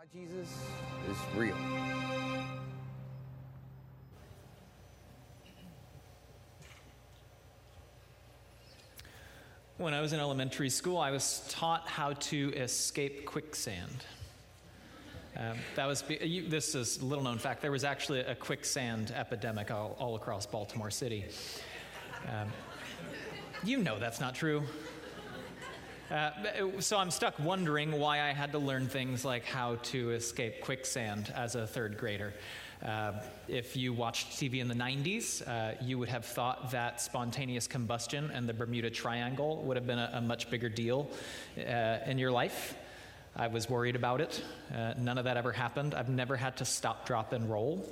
Jesus is real. When I was in elementary school, I was taught how to escape quicksand. This is a little-known fact. There was actually a quicksand epidemic all across Baltimore City. You know that's not true. So I'm stuck wondering why I had to learn things like how to escape quicksand as a third grader. If you watched TV in the 90s, you would have thought that spontaneous combustion and the Bermuda Triangle would have been a much bigger deal in your life. I was worried about it. None of that ever happened. I've never had to stop, drop, and roll.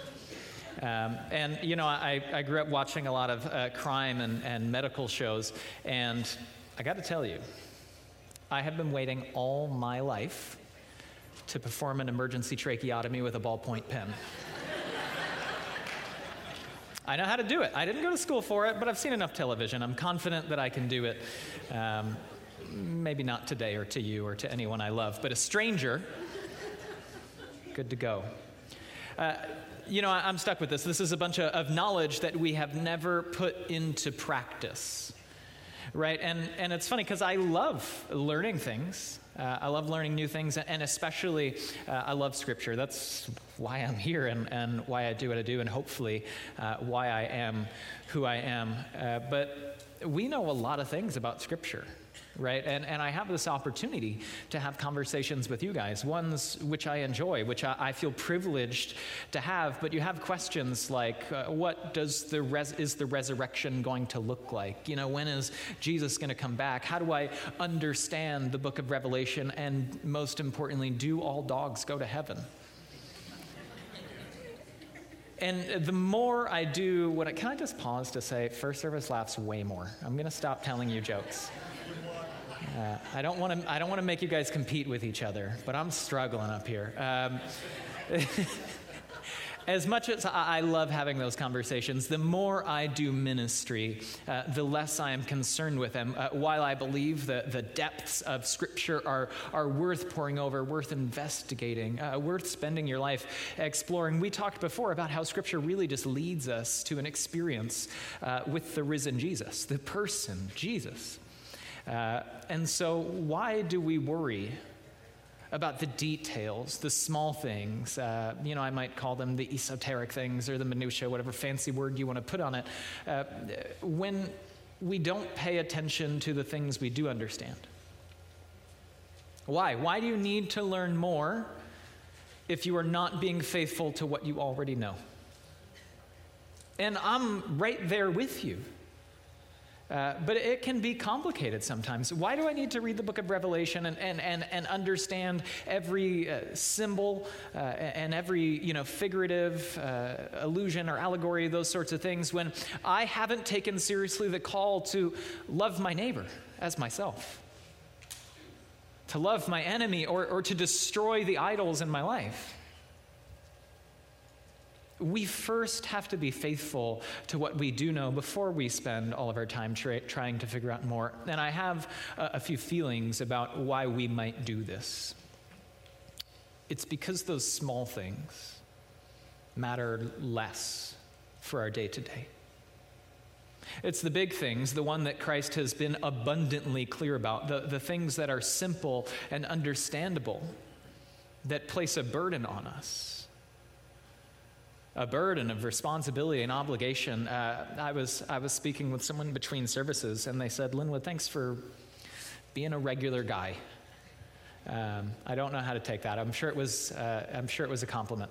I grew up watching a lot of crime and medical shows, and I got to tell you, I have been waiting all my life to perform an emergency tracheotomy with a ballpoint pen. I know how to do it. I didn't go to school for it, but I've seen enough television. I'm confident that I can do it. Maybe not today or to you or to anyone I love, but a stranger, good to go. I'm stuck with this. This is a bunch of knowledge that we have never put into practice. Right, and it's funny because I love learning things. I love learning new things, and especially I love Scripture. That's why I'm here and why I do what I do, and hopefully why I am who I am. But we know a lot of things about Scripture, right? And I have this opportunity to have conversations with you guys, ones which I enjoy, which I feel privileged to have. But you have questions like, what is the resurrection going to look like? When is Jesus going to come back? How do I understand the book of Revelation? And most importantly, do all dogs go to heaven? And the more I do, can I just pause to say, First Service laughs way more. I'm going to stop telling you jokes. I don't want to make you guys compete with each other, but I'm struggling up here. As much as I love having those conversations, the more I do ministry, the less I am concerned with them. While I believe the depths of Scripture are worth poring over, worth investigating, worth spending your life exploring. We talked before about how Scripture really just leads us to an experience with the risen Jesus, the person Jesus. And so why do we worry about the details, the small things? I might call them the esoteric things or the minutia, whatever fancy word you want to put on it, when we don't pay attention to the things we do understand. Why? Why do you need to learn more if you are not being faithful to what you already know? And I'm right there with you. But it can be complicated sometimes. Why do I need to read the book of Revelation and understand every symbol and every figurative allusion or allegory, those sorts of things, when I haven't taken seriously the call to love my neighbor as myself, to love my enemy, or to destroy the idols in my life? We first have to be faithful to what we do know before we spend all of our time trying to figure out more. And I have a few feelings about why we might do this. It's because those small things matter less for our day-to-day. It's the big things, the one that Christ has been abundantly clear about, the things that are simple and understandable, that place a burden on us. A burden of responsibility and obligation. I was speaking with someone between services, and they said, "Linwood, thanks for being a regular guy." I don't know how to take that. I'm sure it was a compliment.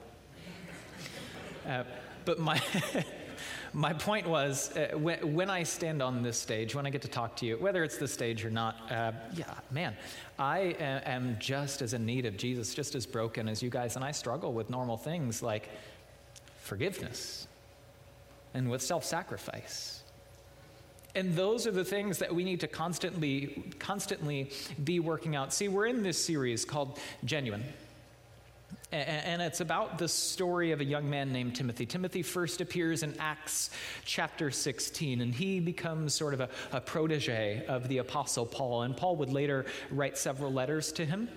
But my point was, when I stand on this stage, when I get to talk to you, whether it's this stage or not, I am just as in need of Jesus, just as broken as you guys, and I struggle with normal things like forgiveness and with self-sacrifice. And those are the things that we need to constantly be working out. See, we're in this series called Genuine. And it's about the story of a young man named Timothy. Timothy first appears in Acts chapter 16, and he becomes sort of a protege of the Apostle Paul. And Paul would later write several letters to him.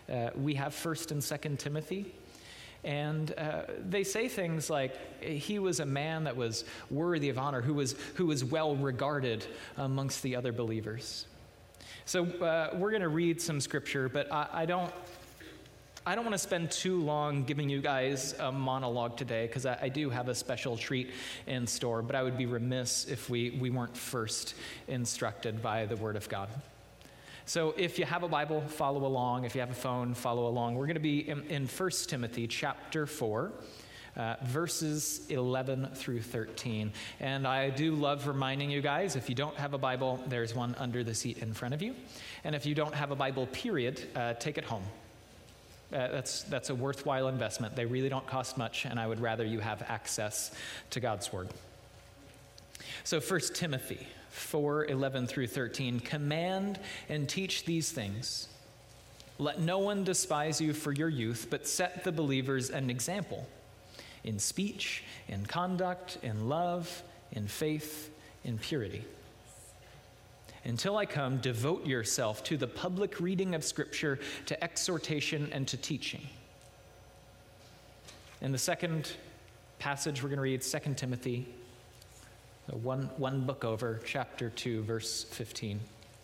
we have 1st and 2nd Timothy. And they say things like, he was a man that was worthy of honor, who was well regarded amongst the other believers. So we're going to read some scripture, but I don't want to spend too long giving you guys a monologue today, because I do have a special treat in store, but I would be remiss if we weren't first instructed by the Word of God. So if you have a Bible, follow along. If you have a phone, follow along. We're going to be in 1 Timothy chapter 4, verses 11 through 13. And I do love reminding you guys, if you don't have a Bible, there's one under the seat in front of you. And if you don't have a Bible, period, take it home. That's a worthwhile investment. They really don't cost much, and I would rather you have access to God's Word. So 1 Timothy 4:11 through 13, command and teach these things. Let no one despise you for your youth, but set the believers an example in speech, in conduct, in love, in faith, in purity. Until I come, devote yourself to the public reading of Scripture, to exhortation, and to teaching. In the second passage, we're going to read 2 Timothy, one book over, chapter 2, verse 15.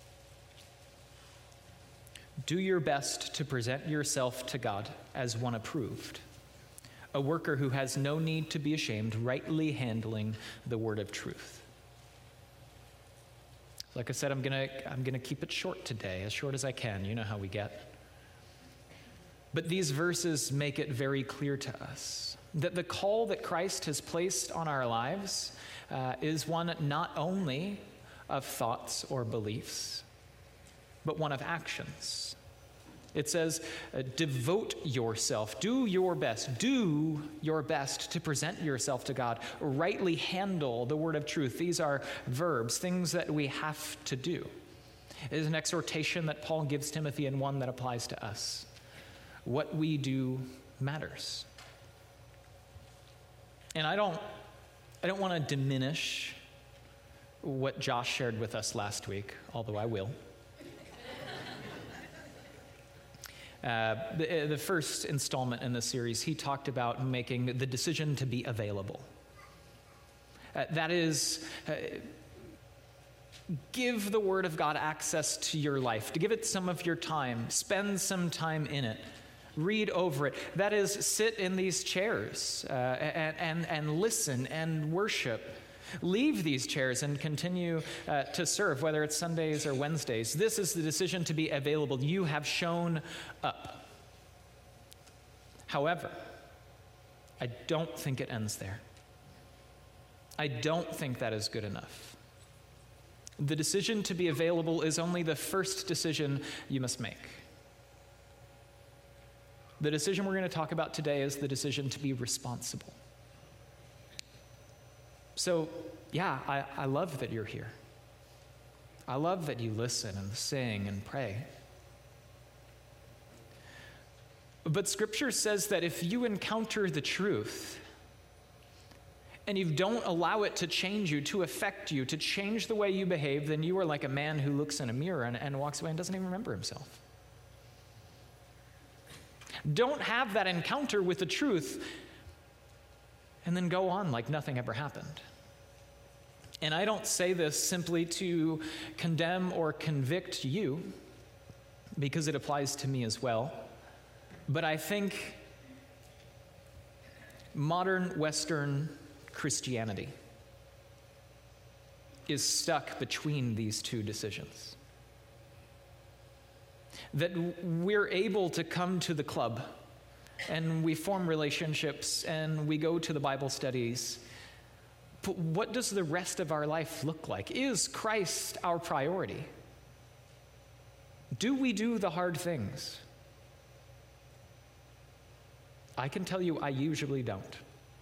Do your best to present yourself to God as one approved, a worker who has no need to be ashamed, rightly handling the word of truth. Like I said, I'm gonna keep it short today, as short as I can. You know how we get. But these verses make it very clear to us that the call that Christ has placed on our lives is one not only of thoughts or beliefs, but one of actions. It says, devote yourself, do your best to present yourself to God, rightly handle the word of truth. These are verbs, things that we have to do. It is an exhortation that Paul gives Timothy and one that applies to us. What we do matters. And I don't want to diminish what Josh shared with us last week, although I will. The first installment in the series, he talked about making the decision to be available. That is, give the Word of God access to your life, to give it some of your time, spend some time in it, read over it. That is, sit in these chairs and listen and worship. Leave these chairs and continue to serve, whether it's Sundays or Wednesdays. This is the decision to be available. You have shown up. However, I don't think it ends there. I don't think that is good enough. The decision to be available is only the first decision you must make. The decision we're going to talk about today is the decision to be responsible. So, yeah, I love that you're here. I love that you listen and sing and pray. But Scripture says that if you encounter the truth and you don't allow it to change you, to affect you, to change the way you behave, then you are like a man who looks in a mirror and walks away and doesn't even remember himself. Don't have that encounter with the truth and then go on like nothing ever happened. And I don't say this simply to condemn or convict you, because it applies to me as well. But I think modern Western Christianity is stuck between these two decisions. That we're able to come to the club and we form relationships and we go to the Bible studies. But what does the rest of our life look like? Is Christ our priority? Do we do the hard things? I can tell you I usually don't.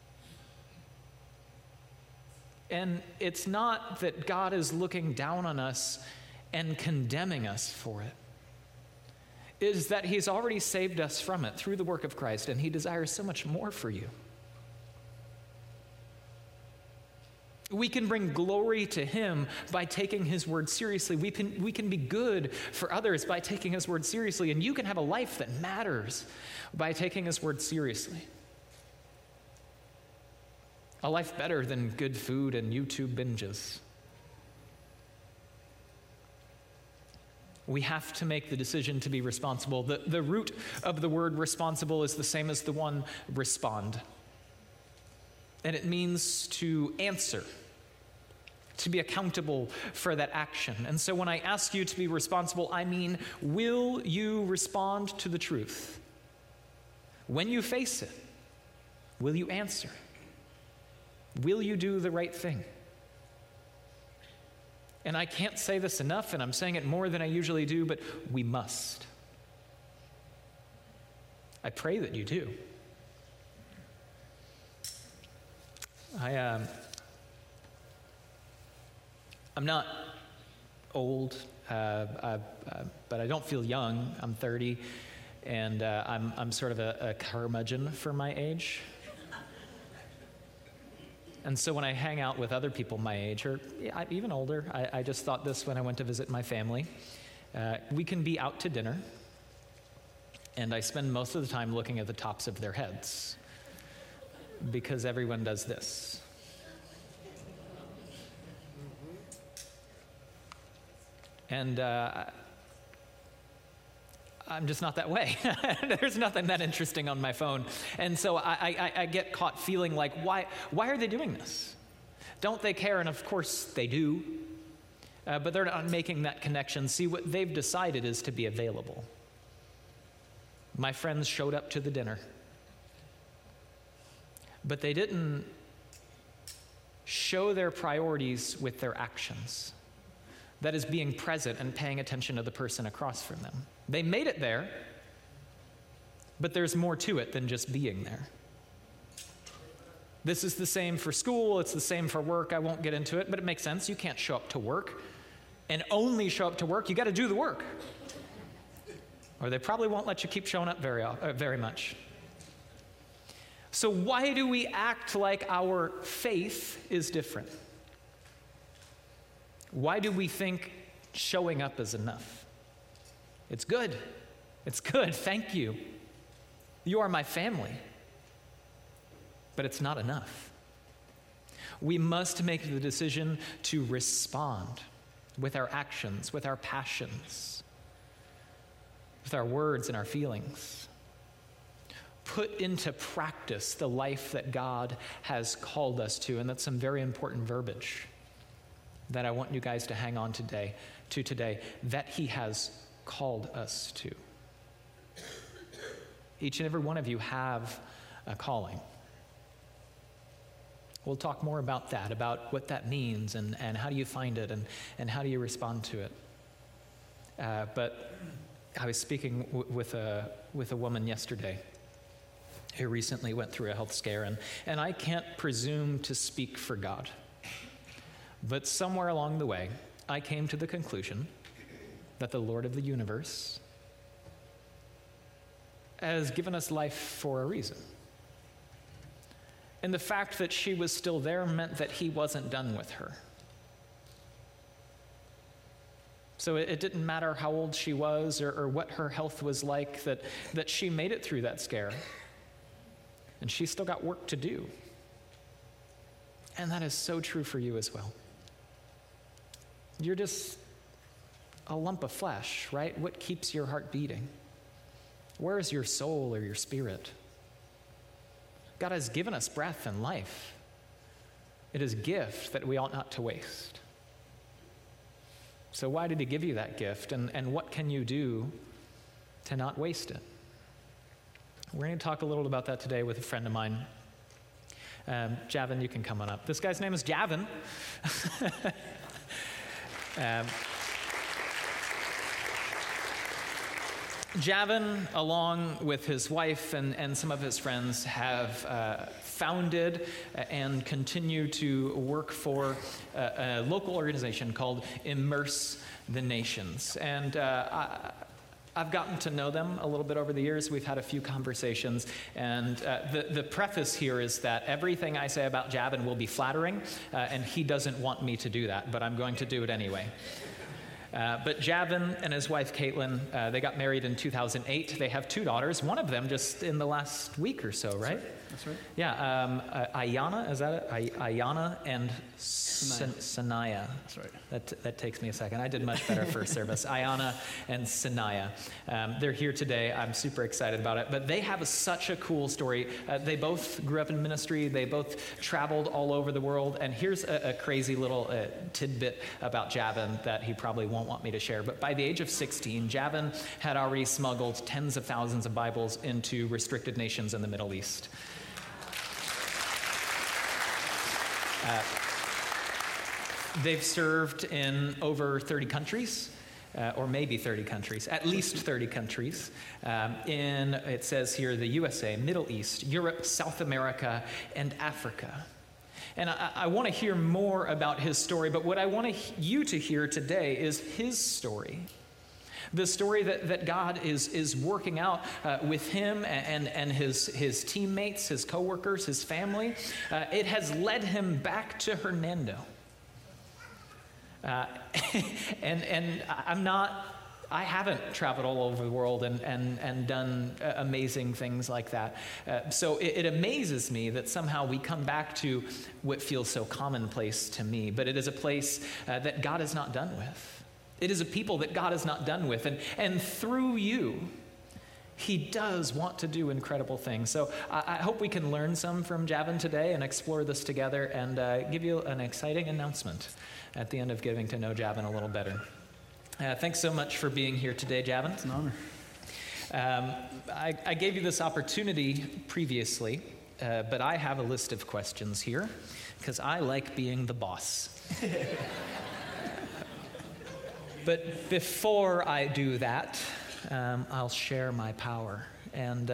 And it's not that God is looking down on us and condemning us for it. It is that he's already saved us from it through the work of Christ, and he desires so much more for you. We can bring glory to him by taking his word seriously. We can be good for others by taking his word seriously. And you can have a life that matters by taking his word seriously. A life better than good food and YouTube binges. We have to make the decision to be responsible. The root of the word responsible is the same as the one respond. And it means to answer, to be accountable for that action. And so when I ask you to be responsible, I mean, will you respond to the truth? When you face it, will you answer? Will you do the right thing? And I can't say this enough, and I'm saying it more than I usually do, but we must. I pray that you do. I'm not old, but I don't feel young. I'm 30, and I'm sort of a curmudgeon for my age. And so when I hang out with other people my age, or even older, I just thought this when I went to visit my family. We can be out to dinner, and I spend most of the time looking at the tops of their heads, because everyone does this. And I'm just not that way. There's nothing that interesting on my phone. And so I get caught feeling like, why are they doing this? Don't they care? And of course they do. But they're not making that connection. See, what they've decided is to be available. My friends showed up to the dinner. But they didn't show their priorities with their actions. That is being present and paying attention to the person across from them. They made it there, but there's more to it than just being there. This is the same for school, it's the same for work. I won't get into it, but it makes sense. You can't show up to work and only show up to work. You got to do the work. Or they probably won't let you keep showing up very much. So why do we act like our faith is different? Why do we think showing up is enough? It's good. It's good. Thank you. You are my family. But it's not enough. We must make the decision to respond with our actions, with our passions, with our words and our feelings. Put into practice the life that God has called us to, and that's some very important verbiage that I want you guys to hang on today, that he has called us to. Each and every one of you have a calling. We'll talk more about that, about what that means and how do you find it and how do you respond to it. But I was speaking with a woman yesterday who recently went through a health scare, and I can't presume to speak for God. But somewhere along the way, I came to the conclusion that the Lord of the universe has given us life for a reason. And the fact that she was still there meant that he wasn't done with her. So it didn't matter how old she was or what her health was like, that she made it through that scare. And she still got work to do. And that is so true for you as well. You're just a lump of flesh, right? What keeps your heart beating? Where is your soul or your spirit? God has given us breath and life. It is a gift that we ought not to waste. So why did he give you that gift? And what can you do to not waste it? We're going to talk a little about that today with a friend of mine. Javin, you can come on up. This guy's name is Javin. Javin, along with his wife and some of his friends, have founded and continue to work for a local organization called Immerse the Nations. And I've gotten to know them a little bit over the years. We've had a few conversations, and the preface here is that everything I say about Javin will be flattering, and he doesn't want me to do that, but I'm going to do it anyway. But Javin and his wife, Caitlin, they got married in 2008. They have 2 daughters, one of them just in the last week or so, right? That's right. Yeah, Ayana, is that it? Ayana and Sanaya. That's right. That takes me a second. I did much better first service. Ayana and Sanaya. They're here today. I'm super excited about it. But they have such a cool story. They both grew up in ministry. They both traveled all over the world. And here's a crazy little tidbit about Javin that he probably won't want me to share. But by the age of 16, Javin had already smuggled tens of thousands of Bibles into restricted nations in the Middle East. They've served in over 30 countries, or maybe 30 countries, at least 30 countries. It says here, the USA, Middle East, Europe, South America, and Africa. And I want to hear more about his story, but what I want you to hear today is his story. The story that God is working out with him and his teammates, his coworkers, his family. It has led him back to Hernando. And I haven't traveled all over the world and done amazing things like that. So it amazes me that somehow we come back to what feels so commonplace to me, but it is a place that God is not done with. It is a people that God is not done with. And through you, he does want to do incredible things. So I hope we can learn some from Javin today and explore this together and give you an exciting announcement at the end of getting to know Javin a little better. Thanks so much for being here today, Javin. It's an honor. I gave you this opportunity previously, but I have a list of questions here because I like being the boss. But before I do that, I'll share my power and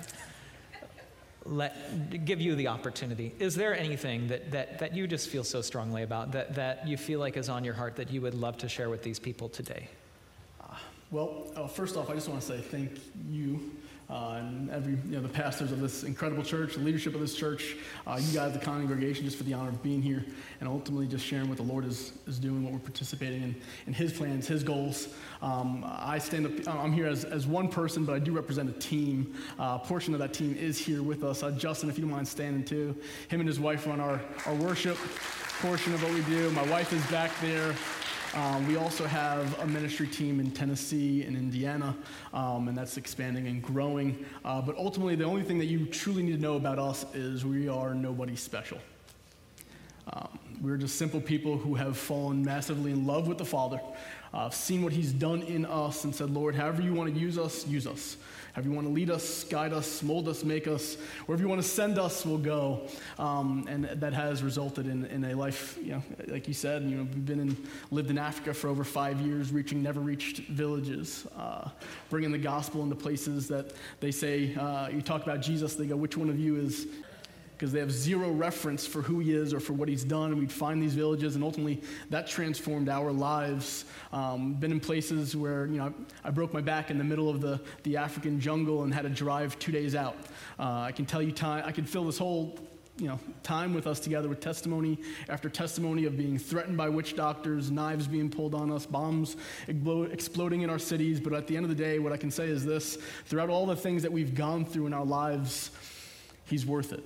give you the opportunity. Is there anything that you just feel so strongly about, that you feel like is on your heart that you would love to share with these people today? First off, I just want to say thank you and the pastors of this incredible church, the leadership of this church, you guys, the congregation, just for the honor of being here and ultimately just sharing what the Lord is doing, what we're participating in His plans, His goals. I stand up, I'm here as one person, but I do represent a team. A portion of that team is here with us. Justin, if you don't mind standing too. Him and his wife run our worship portion of what we do. My wife is back there. We also have a ministry team in Tennessee and Indiana, and that's expanding and growing. But ultimately, the only thing that you truly need to know about us is we are nobody special. We're just simple people who have fallen massively in love with the Father, seen what He's done in us, and said, Lord, however you want to use us, use us. However you want to lead us, guide us, mold us, make us, wherever you want to send us, we'll go. And that has resulted in a life, like you said, we've lived in Africa for over 5 years, reaching never reached villages, bringing the gospel into places that they say, you talk about Jesus, they go, which one of you is, because they have zero reference for who He is or for what He's done, and we'd find these villages, and ultimately that transformed our lives. Been in places where, I broke my back in the middle of the African jungle and had to drive 2 days out. I can tell you I could fill this whole time with us together with testimony after testimony of being threatened by witch doctors, knives being pulled on us, bombs exploding in our cities. But at the end of the day, what I can say is this: throughout all the things that we've gone through in our lives, He's worth it.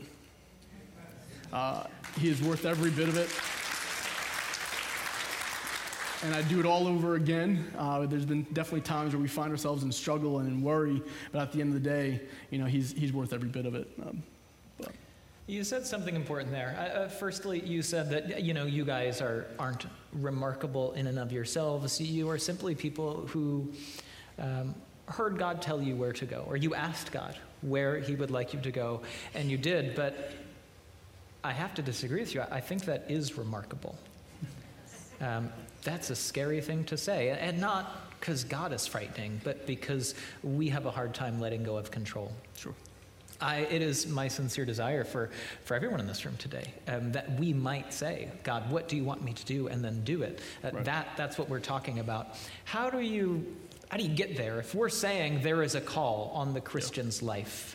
He is worth every bit of it. And I'd do it all over again. There's been definitely times where we find ourselves in struggle and in worry, but at the end of the day, He's worth every bit of it. You said something important there. Firstly, you said that, you guys aren't remarkable in and of yourselves. You are simply people who heard God tell you where to go, or you asked God where He would like you to go, and you did. But I have to disagree with you. I think that is remarkable. That's a scary thing to say, and not because God is frightening, but because we have a hard time letting go of control. Sure. It is my sincere desire for everyone in this room today that we might say, God, what do you want me to do? And then do it. Right. That's what we're talking about. How do you how do you get there? If we're saying there is a call on the Christian's life,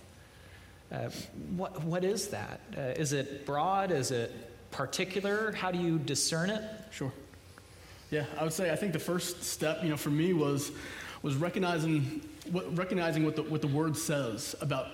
what is that? Is it broad? Is it particular? How do you discern it? Sure. Yeah, I would say I think the first step, for me was recognizing what the Word says about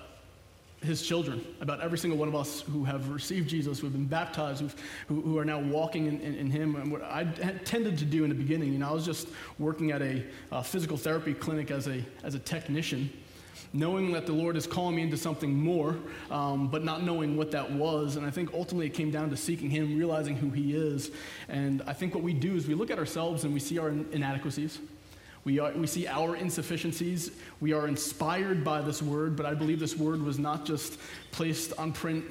His children, about every single one of us who have received Jesus, who have been baptized, who are now walking in Him. And what I tended to do in the beginning, I was just working at a physical therapy clinic as a technician, knowing that the Lord is calling me into something more, but not knowing what that was. And I think ultimately it came down to seeking Him, realizing who He is. And I think what we do is we look at ourselves and we see our inadequacies. We see our insufficiencies. We are inspired by this word, but I believe this word was not just placed on print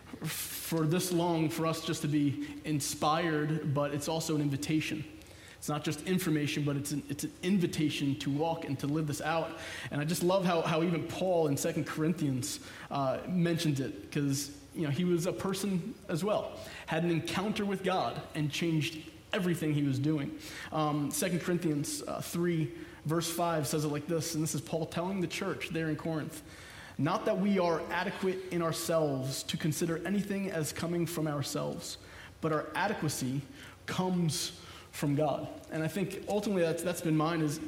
for this long for us just to be inspired, but it's also an invitation. It's not just information, but it's an invitation to walk and to live this out. And I just love how even Paul in 2 Corinthians mentions it, because he was a person as well, had an encounter with God and changed everything he was doing. 2 Corinthians 3, verse 5 says it like this, and this is Paul telling the church there in Corinth, "Not that we are adequate in ourselves to consider anything as coming from ourselves, but our adequacy comes from God." And I think ultimately that's been mine, is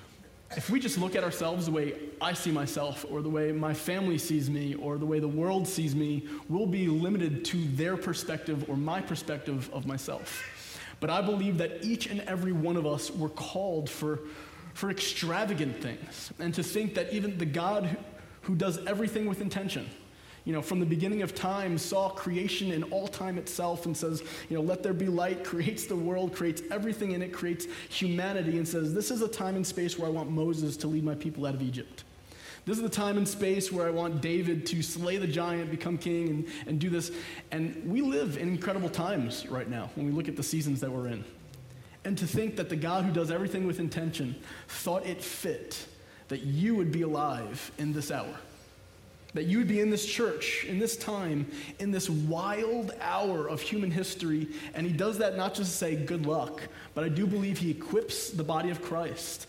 if we just look at ourselves the way I see myself, or the way my family sees me, or the way the world sees me, we'll be limited to their perspective or my perspective of myself. But I believe that each and every one of us were called for extravagant things, and to think that even the God who does everything with intention, from the beginning of time, saw creation in all time itself and says, let there be light, creates the world, creates everything in it, creates humanity, and says, this is a time and space where I want Moses to lead my people out of Egypt. This is the time and space where I want David to slay the giant, become king, and do this. And we live in incredible times right now when we look at the seasons that we're in. And to think that the God who does everything with intention thought it fit that you would be alive in this hour, that you would be in this church, in this time, in this wild hour of human history. And He does that not just to say good luck, but I do believe He equips the body of Christ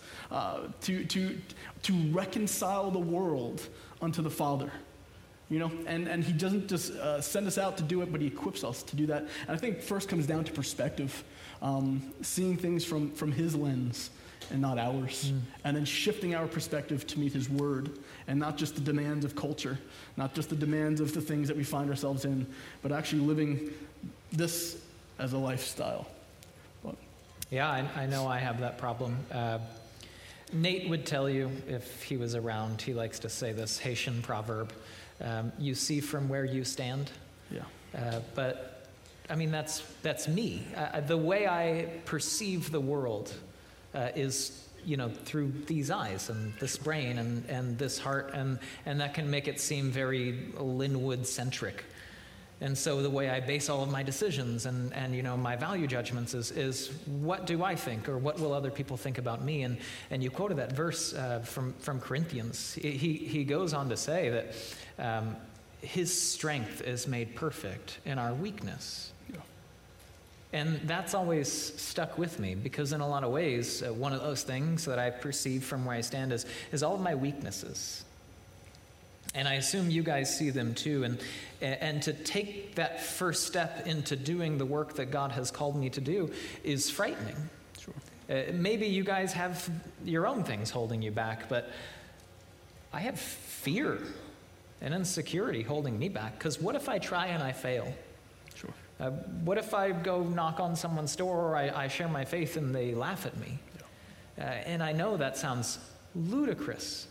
to reconcile the world unto the Father. And He doesn't just send us out to do it, but He equips us to do that. And I think first comes down to perspective, seeing things from His lens and not ours, and then shifting our perspective to meet His word, and not just the demands of culture, not just the demands of the things that we find ourselves in, but actually living this as a lifestyle. Yeah, I know I have that problem. Nate would tell you, if he was around, he likes to say this Haitian proverb, you see from where you stand. Yeah. But, that's me. The way I perceive the world is, through these eyes and this brain and this heart, and that can make it seem very Linwood-centric. And so the way I base all of my decisions and my value judgments is what do I think, or what will other people think about me? And you quoted that verse from Corinthians. He goes on to say that His strength is made perfect in our weakness. Yeah. And that's always stuck with me, because in a lot of ways, one of those things that I perceive from where I stand is all of my weaknesses. And I assume you guys see them too. And to take that first step into doing the work that God has called me to do is frightening. Sure. Maybe you guys have your own things holding you back, but I have fear and insecurity holding me back. Because what if I try and I fail? Sure. What if I go knock on someone's door, or I share my faith and they laugh at me? Yeah. And I know that sounds ludicrous.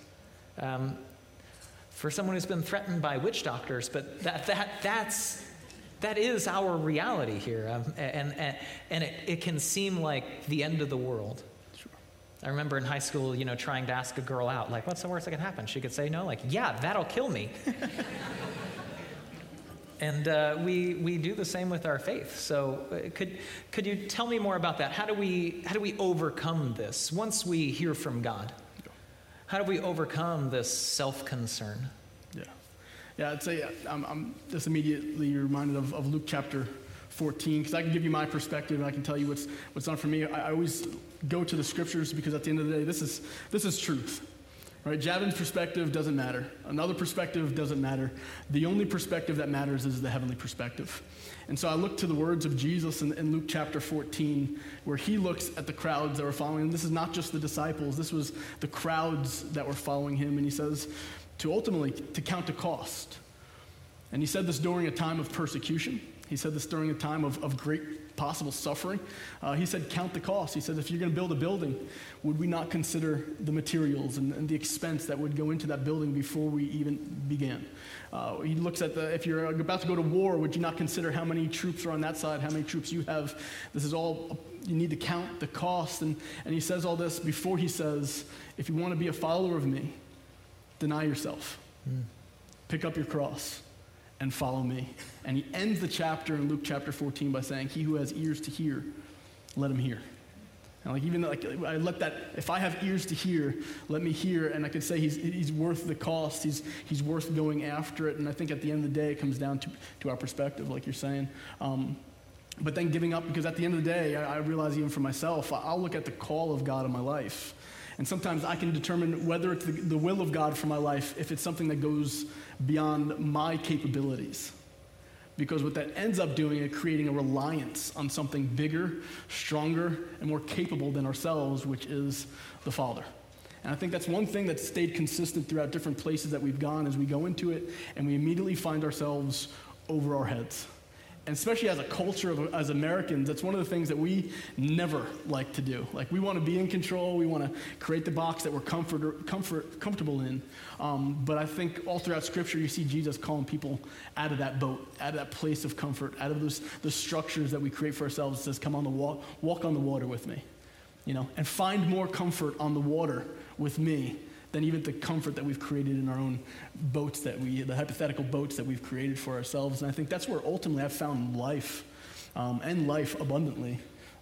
For someone who's been threatened by witch doctors, but that is our reality here, and it can seem like the end of the world. Sure. I remember in high school, trying to ask a girl out, like, what's the worst that can happen? She could say no, like, yeah, that'll kill me. And we do the same with our faith. So could you tell me more about that? How do we overcome this once we hear from God? How do we overcome this self-concern? Yeah, I'd say I'm just immediately reminded of Luke chapter 14, because I can give you my perspective and I can tell you what's done for me. I always go to the scriptures because at the end of the day, this is truth. Right? Javin's perspective doesn't matter. Another perspective doesn't matter. The only perspective that matters is the heavenly perspective. And so I look to the words of Jesus in Luke chapter 14, where he looks at the crowds that were following him. This is not just the disciples. This was the crowds that were following him. And he says to ultimately to count the cost. And he said this during a time of persecution. He said this during a time of great possible suffering. He said, count the cost. He said, if you're going to build a building, would we not consider the materials and the expense that would go into that building before we even began? He looks at if you're about to go to war, would you not consider how many troops are on that side, how many troops you have? This is all, you need to count the cost. And he says all this before he says, if you want to be a follower of me, deny yourself. Pick up your cross and follow me. And he ends the chapter in Luke chapter 14 by saying, he who has ears to hear, let him hear. And I let that, if I have ears to hear, let me hear. And I could say he's worth the cost. He's worth going after it. And I think at the end of the day, it comes down to our perspective, like you're saying. But then giving up, because at the end of the day, I realize even for myself, I'll look at the call of God in my life. And sometimes I can determine whether it's the will of God for my life, if it's something that goes beyond my capabilities. Because what that ends up doing is creating a reliance on something bigger, stronger, and more capable than ourselves, which is the Father. And I think that's one thing that's stayed consistent throughout different places that we've gone as we go into it, and we immediately find ourselves over our heads. And especially as a culture, as Americans, that's one of the things that we never like to do. Like, we want to be in control. We want to create the box that we're comfortable in. But I think all throughout Scripture, you see Jesus calling people out of that boat, out of that place of comfort, out of the structures that we create for ourselves. It says, come on walk on the water with me, and find more comfort on the water with me than even the comfort that we've created in our own boats the hypothetical boats that we've created for ourselves. And I think that's where ultimately I've found life, and life abundantly,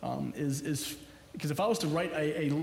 is because if I was to write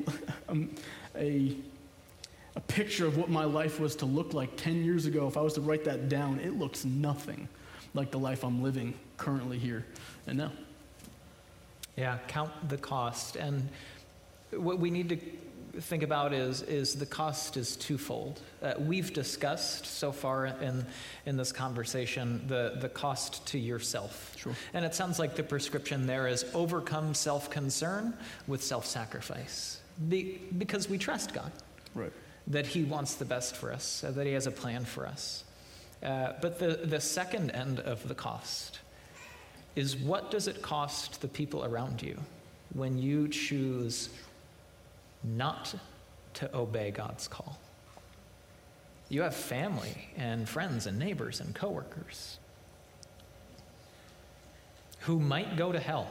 a picture of what my life was to look like 10 years ago, if I was to write that down, it looks nothing like the life I'm living currently here and now. Yeah, count the cost. And what we need to think about is the cost is twofold. We've discussed so far in this conversation the cost to yourself. Sure. And it sounds like the prescription there is overcome self-concern with self-sacrifice. Because we trust God. Right. That he wants the best for us, that he has a plan for us. But the second end of the cost is, what does it cost the people around you when you choose not to obey God's call? You have family and friends and neighbors and coworkers who might go to hell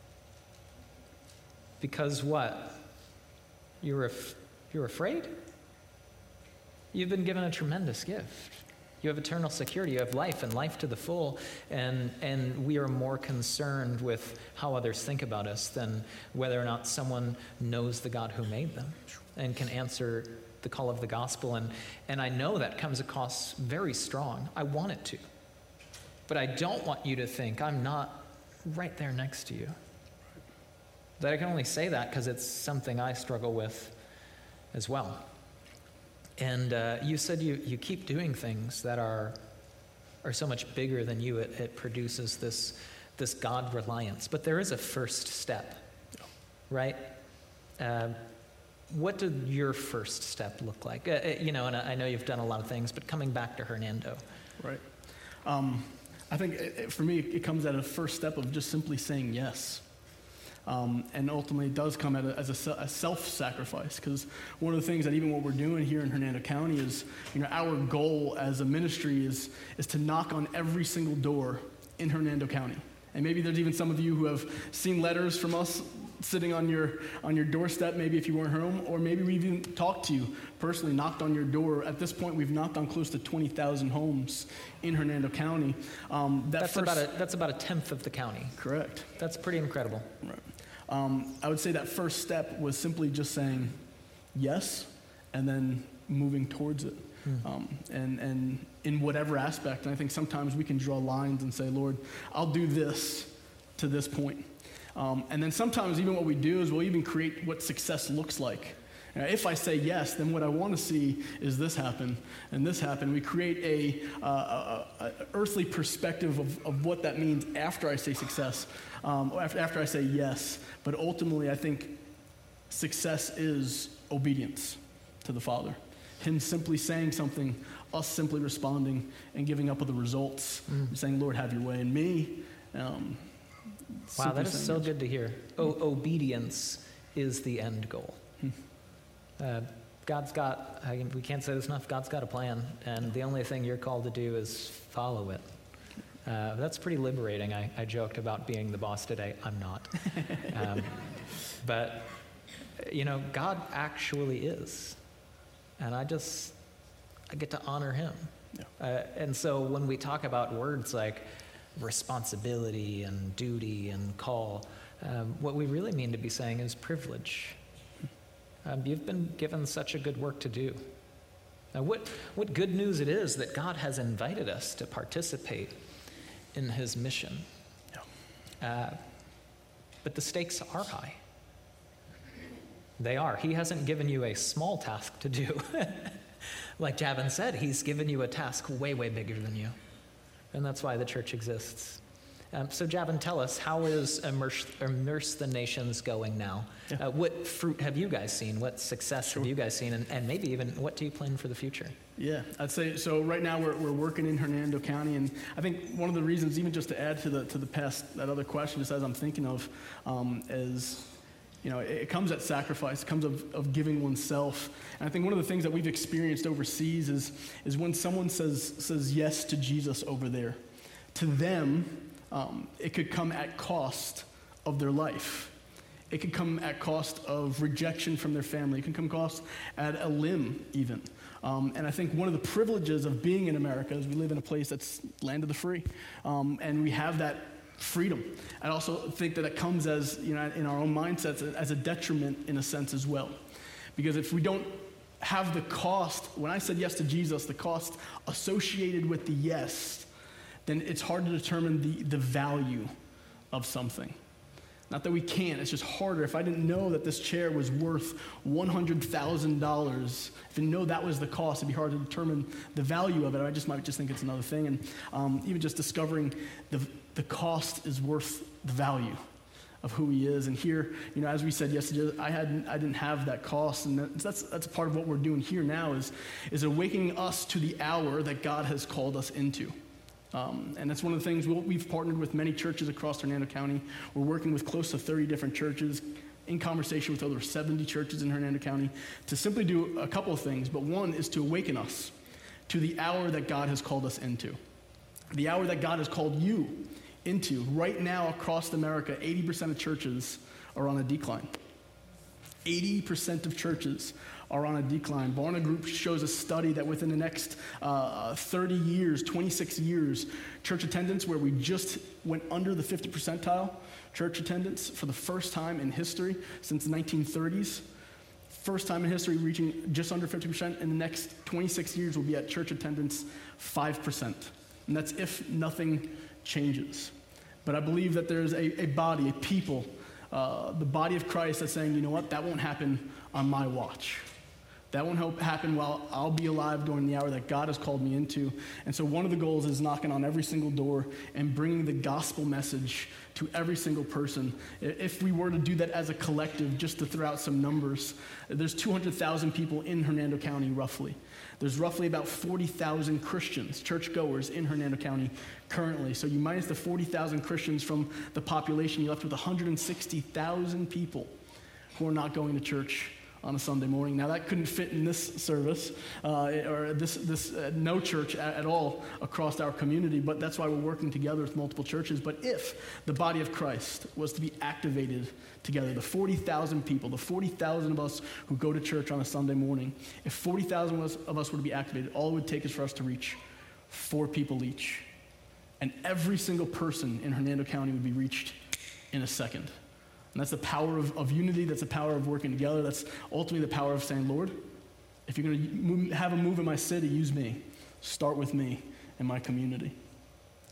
because what? You're afraid? You've been given a tremendous gift. You have eternal security. You have life and life to the full. And we are more concerned with how others think about us than whether or not someone knows the God who made them and can answer the call of the gospel. And I know that comes across very strong. I want it to. But I don't want you to think I'm not right there next to you. That I can only say that because it's something I struggle with as well. And you said you keep doing things that are so much bigger than you. It produces this God reliance. But there is a first step, right? What did your first step look like? And I know you've done a lot of things, but coming back to Hernando. Right. I think for me, it comes at a first step of just simply saying yes. And ultimately, it does come as a self-sacrifice, because one of the things that even what we're doing here in Hernando County is, our goal as a ministry is to knock on every single door in Hernando County. And maybe there's even some of you who have seen letters from us sitting on your doorstep, maybe if you weren't home, or maybe we've even talked to you personally, knocked on your door. At this point, we've knocked on close to 20,000 homes in Hernando County. That's about a tenth of the county. Correct. That's pretty incredible. Right. I would say that first step was simply just saying yes, and then moving towards it. And in whatever aspect. And I think sometimes we can draw lines and say, Lord, I'll do this to this point. And then sometimes even what we do is we'll even create what success looks like. If I say yes, then what I want to see is this happen and this happen. We create a earthly perspective of what that means after I say success, after I say yes. But ultimately, I think success is obedience to the Father. Him simply saying something, us simply responding and giving up with the results. Saying, Lord, have your way in me. Wow, that is so good to hear. Obedience is the end goal. God's got, we can't say this enough, God's got a plan, and the only thing you're called to do is follow it. That's pretty liberating. I joked about being the boss today. I'm not. But, God actually is. And I get to honor him. Yeah. And so when we talk about words like responsibility and duty and call, what we really mean to be saying is privilege. You've been given such a good work to do. Now, what good news it is that God has invited us to participate in his mission. Yeah. But the stakes are high. They are. He hasn't given you a small task to do. Like Javin said, he's given you a task way, way bigger than you. And that's why the church exists. So Javin, tell us, how is Immerse the Nations going now? Yeah. What fruit have you guys seen? What success have you guys seen? And maybe even what do you plan for the future? Yeah, I'd say, so right now we're working in Hernando County, and I think one of the reasons, even just to add to the past, that other question, just as I'm thinking of, is, it comes at sacrifice, it comes of giving oneself. And I think one of the things that we've experienced overseas is when someone says yes to Jesus over there, to them, it could come at cost of their life. It could come at cost of rejection from their family. It can come cost at a limb even. And I think one of the privileges of being in America is we live in a place that's land of the free. And we have that freedom. I also think that it comes as, in our own mindsets, as a detriment in a sense as well. Because if we don't have the cost, when I said yes to Jesus, the cost associated with the yes, then it's hard to determine the value of something. Not that we can't, it's just harder. If I didn't know that this chair was worth $100,000, if I didn't know that was the cost, it'd be hard to determine the value of it. I might just think it's another thing. And even just discovering the cost is worth the value of who he is. And here, as we said yesterday, I didn't have that cost. And that's a part of what we're doing here now is awakening us to the hour that God has called us into. And that's one of the things we've partnered with many churches across Hernando County. We're working with close to 30 different churches, in conversation with over 70 churches in Hernando County, to simply do a couple of things. But one is to awaken us to the hour that God has called us into. The hour that God has called you into. Right now across America, 80% of churches are on a decline. 80% of churches are on a decline. Barna Group shows a study that within the next 30 years, 26 years, church attendance, where we just went under the 50 percentile, church attendance for the first time in history since the 1930s, first time in history reaching just under 50%. In the next 26 years, we'll be at church attendance 5%. And that's if nothing changes. But I believe that there's a body, a people, the body of Christ that's saying, you know what, that won't happen on my watch. That won't happen while I'll be alive during the hour that God has called me into. And so one of the goals is knocking on every single door and bringing the gospel message to every single person. If we were to do that as a collective, just to throw out some numbers, there's 200,000 people in Hernando County, roughly. There's roughly about 40,000 Christians, churchgoers in Hernando County currently. So you minus the 40,000 Christians from the population, you're left with 160,000 people who are not going to church on a Sunday morning. Now that couldn't fit in this service or this no church at all across our community, but that's why we're working together with multiple churches. But if the body of Christ was to be activated together, the 40,000 people, the 40,000 of us who go to church on a Sunday morning, if 40,000 of us were to be activated, all it would take is for us to reach 4 people each. And every single person in Hernando County would be reached in a second. And that's the power of unity. That's the power of working together. That's ultimately the power of saying, Lord, if you're going to have a move in my city, use me. Start with me and my community.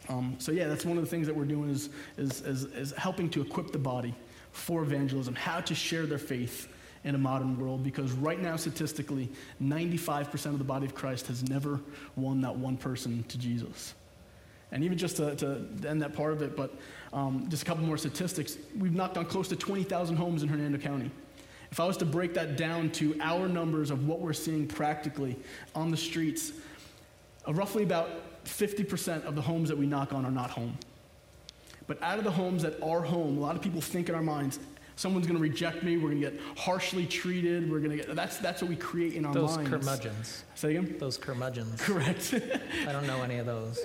So yeah, that's one of the things that we're doing is helping to equip the body for evangelism, how to share their faith in a modern world, because right now, statistically, 95% of the body of Christ has never won that one person to Jesus. And even just to end that part of it, but just a couple more statistics, we've knocked on close to 20,000 homes in Hernando County. If I was to break that down to our numbers of what we're seeing practically on the streets, roughly about 50% of the homes that we knock on are not home. But out of the homes that are home, a lot of people think in our minds, someone's going to reject me, we're going to get harshly treated, we're going to get, that's what we create in our minds. Those curmudgeons. Say again? Those curmudgeons. Correct. I don't know any of those.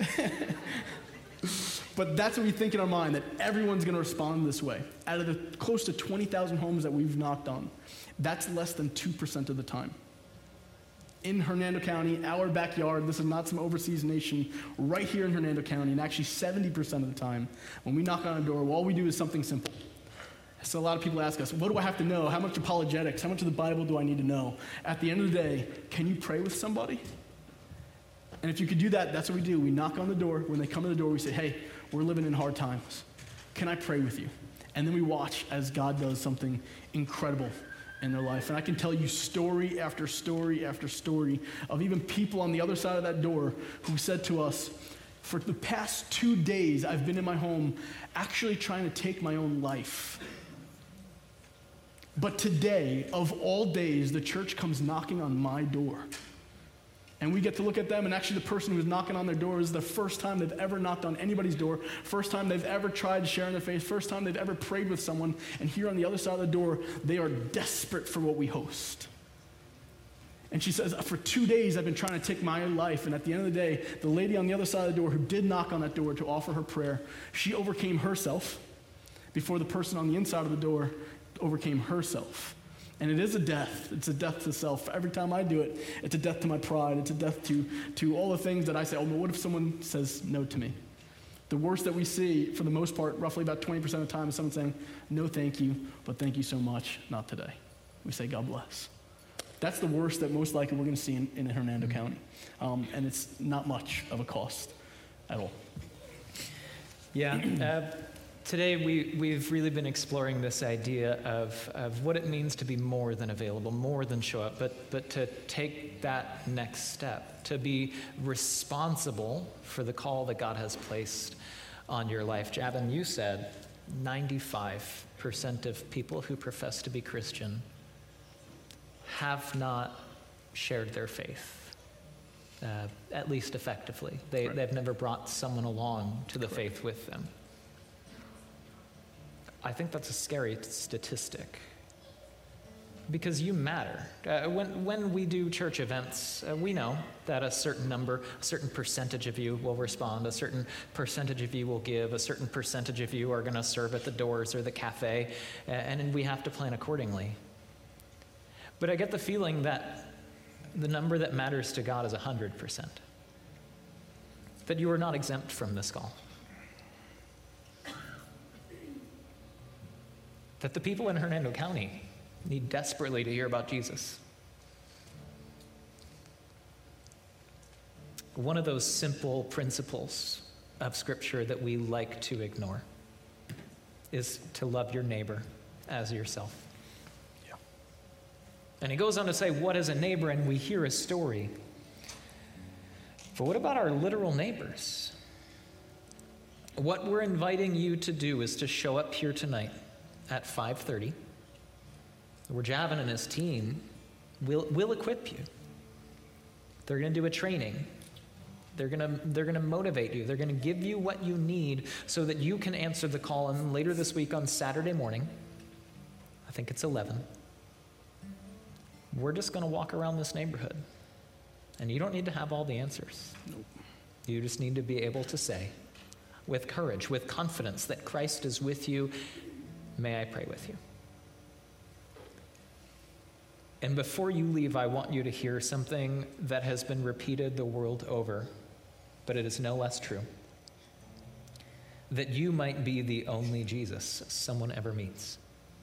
But that's what we think in our mind, that everyone's going to respond this way. Out of the close to 20,000 homes that we've knocked on, that's less than 2% of the time. In Hernando County, our backyard, this is not some overseas nation, right here in Hernando County, and actually 70% of the time, when we knock on a door, all we do is something simple. So a lot of people ask us, what do I have to know? How much apologetics? How much of the Bible do I need to know? At the end of the day, can you pray with somebody? And if you could do that, that's what we do. We knock on the door. When they come to the door, we say, hey, we're living in hard times. Can I pray with you? And then we watch as God does something incredible in their life. And I can tell you story after story after story of even people on the other side of that door who said to us, for the past 2 days, I've been in my home actually trying to take my own life. But today, of all days, the church comes knocking on my door. And we get to look at them, and actually the person who's knocking on their door is the first time they've ever knocked on anybody's door, first time they've ever tried to share in their faith, first time they've ever prayed with someone, and here on the other side of the door, they are desperate for what we host. And she says, for 2 days I've been trying to take my life, and at the end of the day, the lady on the other side of the door who did knock on that door to offer her prayer, she overcame herself before the person on the inside of the door overcame herself. And it is a death. It's a death to self. Every time I do it, it's a death to my pride. It's a death to all the things that I say, oh, but what if someone says no to me? The worst that we see, for the most part, roughly about 20% of the time, is someone saying, no, thank you, but thank you so much, not today. We say, God bless. That's the worst that most likely we're going to see in Hernando County. And it's not much of a cost at all. Yeah. Today, we've really been exploring this idea of what it means to be more than available, more than show up, but to take that next step, to be responsible for the call that God has placed on your life. Javin, you said 95% of people who profess to be Christian have not shared their faith, at least effectively. They've never brought someone along to the faith with them. I think that's a scary statistic, because you matter. When we do church events, we know that a certain percentage of you will respond, a certain percentage of you will give, a certain percentage of you are going to serve at the doors or the cafe, and we have to plan accordingly. But I get the feeling that the number that matters to God is 100%, that you are not exempt from this call. That the people in Hernando County need desperately to hear about Jesus. One of those simple principles of Scripture that we like to ignore is to love your neighbor as yourself. Yeah. And he goes on to say, what is a neighbor? And we hear a story. But what about our literal neighbors? What we're inviting you to do is to show up here tonight at 5:30, where Javin and his team will equip you. They're going to do a training. They're going to motivate you. They're going to give you what you need so that you can answer the call. And later this week on Saturday morning, I think it's 11, we're just going to walk around this neighborhood. And you don't need to have all the answers. Nope. You just need to be able to say, with courage, with confidence, that Christ is with you. May I pray with you? And before you leave, I want you to hear something that has been repeated the world over, but it is no less true. That you might be the only Jesus someone ever meets.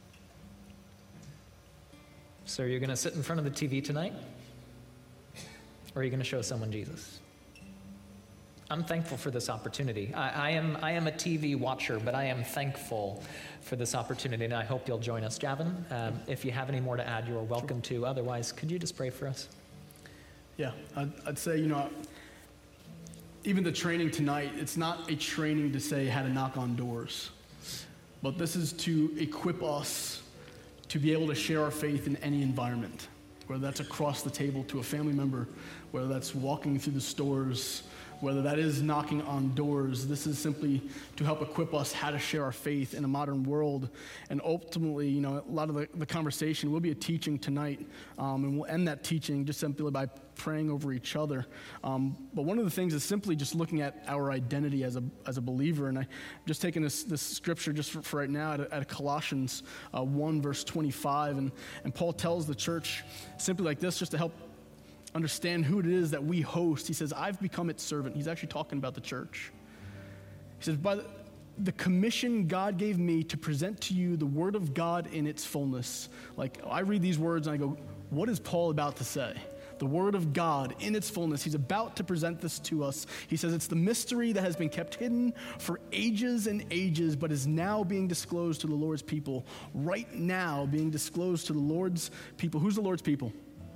So are you going to sit in front of the TV tonight? Or are you going to show someone Jesus? I'm thankful for this opportunity. I am a TV watcher, but I am thankful for this opportunity, and I hope you'll join us. Javin, if you have any more to add, you are welcome to. Otherwise, could you just pray for us? Yeah, I'd say, even the training tonight, it's not a training to say how to knock on doors, but this is to equip us to be able to share our faith in any environment, whether that's across the table to a family member, whether that's walking through the stores, whether that is knocking on doors. This is simply to help equip us how to share our faith in a modern world. And ultimately, a lot of the conversation will be a teaching tonight, and we'll end that teaching just simply by praying over each other. But one of the things is simply just looking at our identity as a believer. And I'm just taking this scripture just for right now at Colossians 1, verse 25. And Paul tells the church simply like this, just to help understand who it is that we host. He says, I've become its servant. He's actually talking about the church. He says, by the commission God gave me to present to you the word of God in its fullness. Like, I read these words and I go, what is Paul about to say? The word of God in its fullness. He's about to present this to us. He says it's the mystery that has been kept hidden for ages and ages, but is now being disclosed to the Lord's people. Right now being disclosed to the Lord's people. Who's the Lord's people?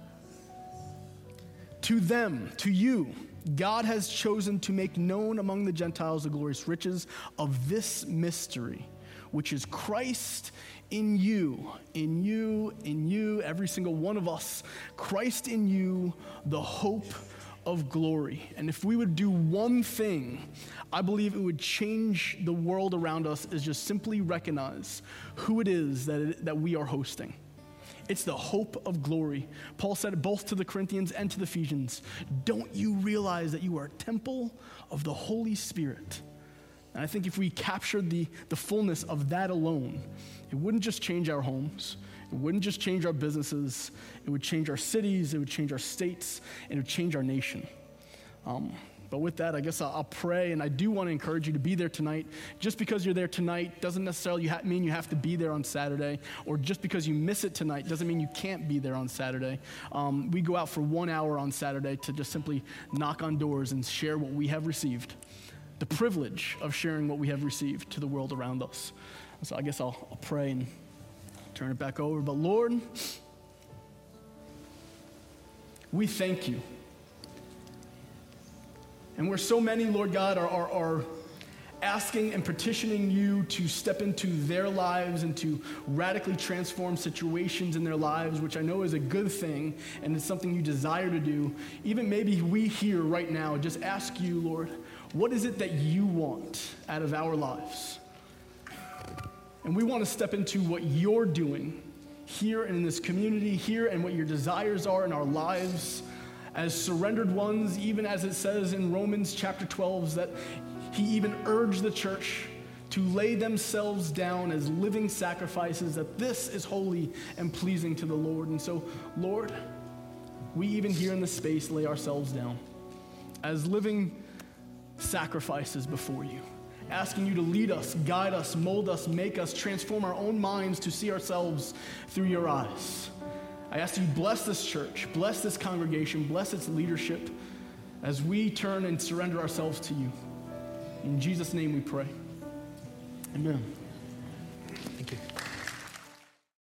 To them, to you, God has chosen to make known among the Gentiles the glorious riches of this mystery, which is Christ in you, every single one of us. Christ in you, the hope of glory. And if we would do one thing, I believe it would change the world around us, is just simply recognize who it is that we are hosting. It's the hope of glory. Paul said it both to the Corinthians and to the Ephesians. Don't you realize that you are a temple of the Holy Spirit? And I think if we captured the fullness of that alone, it wouldn't just change our homes. It wouldn't just change our businesses. It would change our cities. It would change our states. And it would change our nation. But with that, I guess I'll pray, and I do want to encourage you to be there tonight. Just because you're there tonight doesn't necessarily mean you have to be there on Saturday, or just because you miss it tonight doesn't mean you can't be there on Saturday. We go out for 1 hour on Saturday to just simply knock on doors and share what we have received, the privilege of sharing what we have received to the world around us. So I guess I'll pray and turn it back over. But Lord, we thank you. And where so many, Lord God, are asking and petitioning you to step into their lives and to radically transform situations in their lives, which I know is a good thing and it's something you desire to do, even maybe we here right now just ask you, Lord, what is it that you want out of our lives? And we want to step into what you're doing here and in this community here, and what your desires are in our lives as surrendered ones, even as it says in Romans chapter 12, that he even urged the church to lay themselves down as living sacrifices, that this is holy and pleasing to the Lord. And so, Lord, we even here in this space lay ourselves down as living sacrifices before you, asking you to lead us, guide us, mold us, make us, transform our own minds to see ourselves through your eyes. I ask you, bless this church, bless this congregation, bless its leadership as we turn and surrender ourselves to you. In Jesus' name we pray. Amen. Thank you.